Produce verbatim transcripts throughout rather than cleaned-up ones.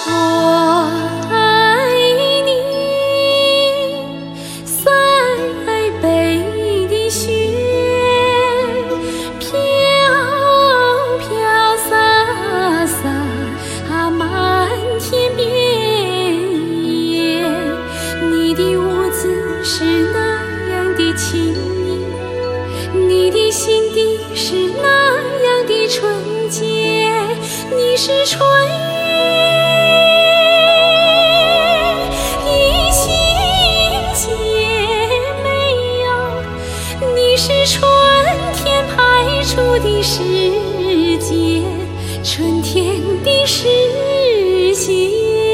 我爱你，塞北的雪，飘飘洒洒满天遍野。你的舞姿是那样的轻盈，你的心地是那样的纯洁。你是春是春天派出的使节，春天的使节。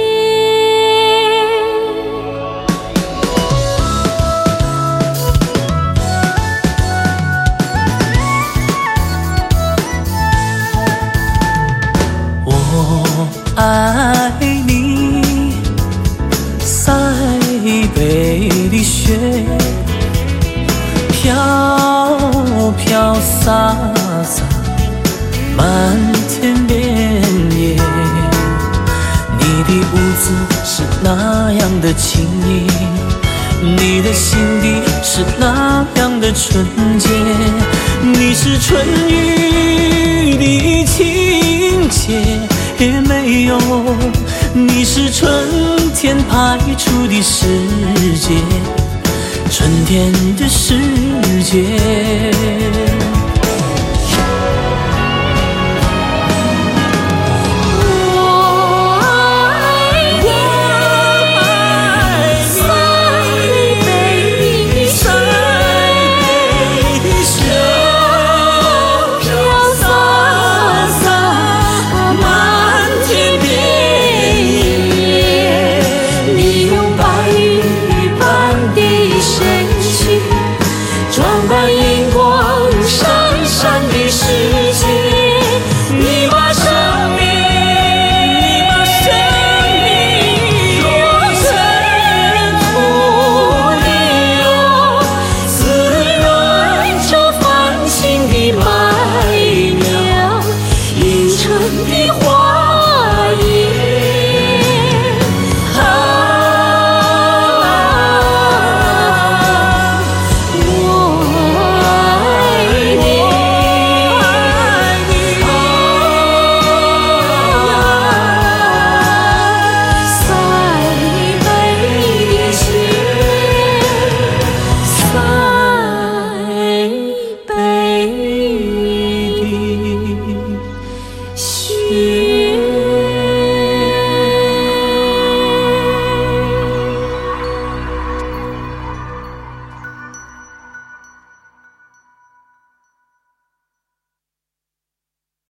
我爱你，塞北的雪，飘飘洒洒满天遍野。你的舞姿是那样的轻盈，你的心地是那样的纯洁。你是春雨的情节也没有，你是春天派出的使节，春天的世界。